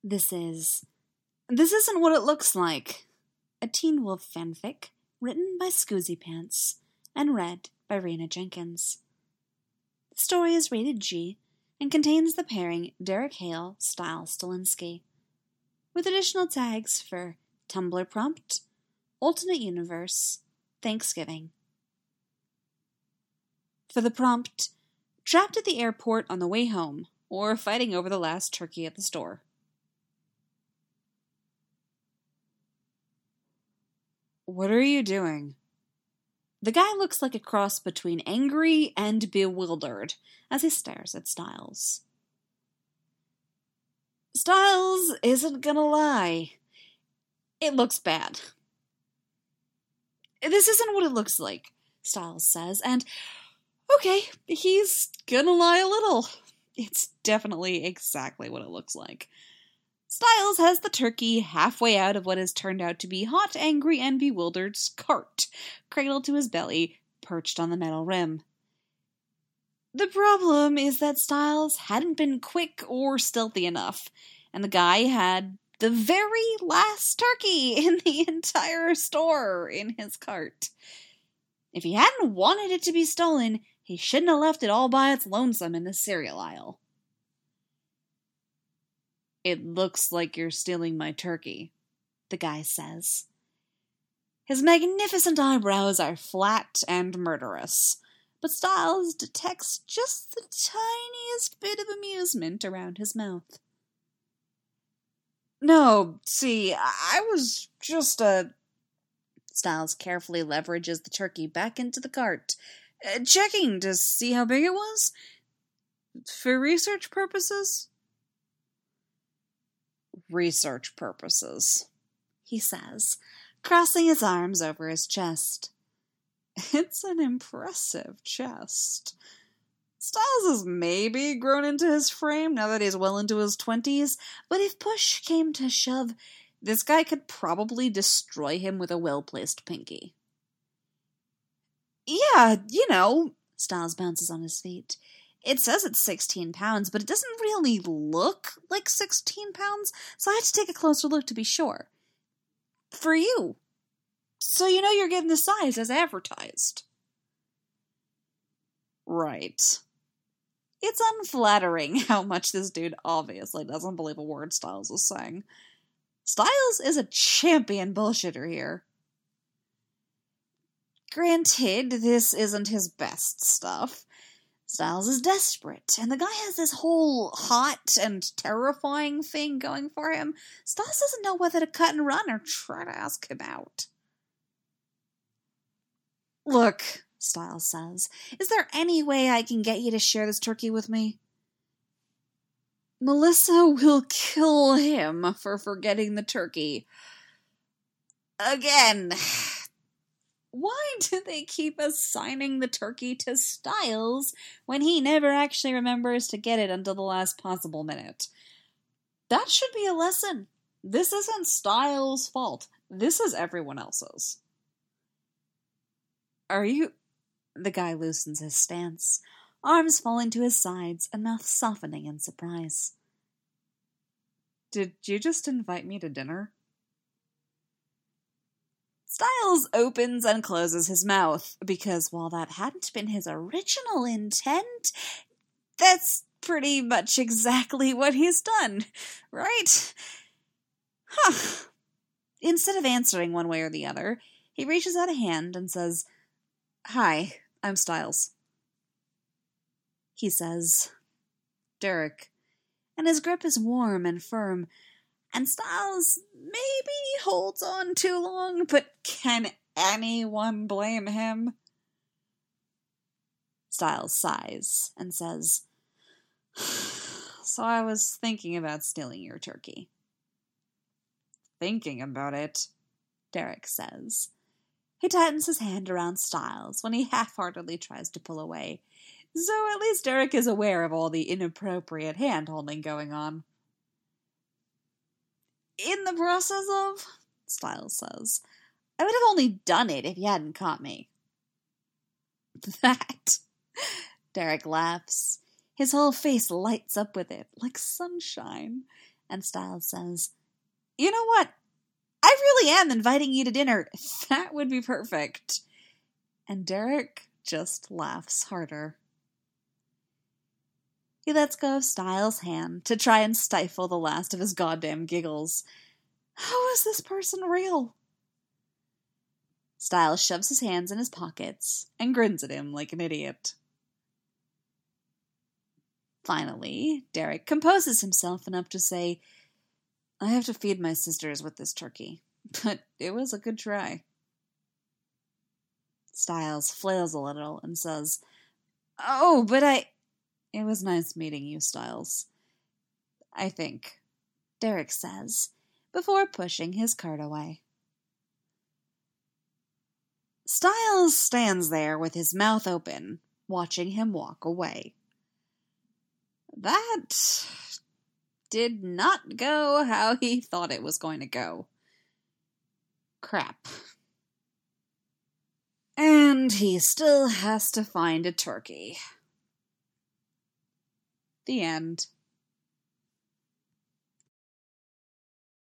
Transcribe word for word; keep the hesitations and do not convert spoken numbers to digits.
This is This Isn't What It Looks Like, a Teen Wolf fanfic written by Scoozy Pants and read by Raina Jenkins. The story is rated G and contains the pairing Derek Hale, Stiles Stilinski, with additional tags for Tumblr prompt, alternate universe, Thanksgiving. For the prompt, trapped at the airport on the way home, or fighting over the last turkey at the store. What are you doing? The guy looks like a cross between angry and bewildered as he stares at Stiles. Stiles isn't gonna lie. It looks bad. This isn't what it looks like, Stiles says, and okay, he's gonna lie a little. It's definitely exactly what it looks like. Stiles has the turkey halfway out of what has turned out to be hot, angry, and bewildered's cart, cradled to his belly, perched on the metal rim. The problem is that Stiles hadn't been quick or stealthy enough, and the guy had the very last turkey in the entire store in his cart. If he hadn't wanted it to be stolen, he shouldn't have left it all by its lonesome in the cereal aisle. It looks like you're stealing my turkey, the guy says. His magnificent eyebrows are flat and murderous, but Stiles detects just the tiniest bit of amusement around his mouth. No, see, I was just a... Uh... Stiles carefully leverages the turkey back into the cart, uh, checking to see how big it was. For research purposes? Research purposes, he says, crossing his arms over his chest. It's an impressive chest. Stiles has maybe grown into his frame now that he's well into his twenties, but if push came to shove, this guy could probably destroy him with a well-placed pinky. Yeah, you know, Stiles bounces on his feet. It says it's sixteen pounds, but it doesn't really look like sixteen pounds, so I had to take a closer look to be sure. For you. So you know you're getting the size as advertised. Right. It's unflattering how much this dude obviously doesn't believe a word Stiles is saying. Stiles is a champion bullshitter here. Granted, this isn't his best stuff. Stiles is desperate, and the guy has this whole hot and terrifying thing going for him. Stiles doesn't know whether to cut and run or try to ask him out. Look, Stiles says, is there any way I can get you to share this turkey with me? Melissa will kill him for forgetting the turkey. Again. Why do they keep assigning the turkey to Stiles when he never actually remembers to get it until the last possible minute? That should be a lesson. This isn't Stiles' fault. This is everyone else's. Are you... The guy loosens his stance, arms falling to his sides and mouth softening in surprise. Did you just invite me to dinner? Stiles opens and closes his mouth, because while that hadn't been his original intent, that's pretty much exactly what he's done, right? Huh. Instead of answering one way or the other, he reaches out a hand and says, Hi, I'm Stiles. He says, Derek, and his grip is warm and firm, and Stiles maybe holds on too long, but can anyone blame him? Stiles sighs and says, So I was thinking about stealing your turkey. Thinking about it, Derek says. He tightens his hand around Stiles when he half-heartedly tries to pull away, so at least Derek is aware of all the inappropriate hand-holding going on. In the process of, Stiles says, I would have only done it if you hadn't caught me. That, Derek laughs. His whole face lights up with it, like sunshine, And Styles says, "You know what? I really am inviting you to dinner. That would be perfect." And Derek just laughs harder. He lets go of Styles' hand to try and stifle the last of his goddamn giggles. How is this person real? Styles shoves his hands in his pockets and grins at him like an idiot. Finally, Derek composes himself enough to say, "I have to feed my sisters with this turkey, but it was a good try." Styles flails a little and says, "Oh, but I..." "It was nice meeting you, Styles. I think," Derek says, before pushing his cart away. Styles stands there with his mouth open, watching him walk away. That did not go how he thought it was going to go. Crap. And he still has to find a turkey. The end.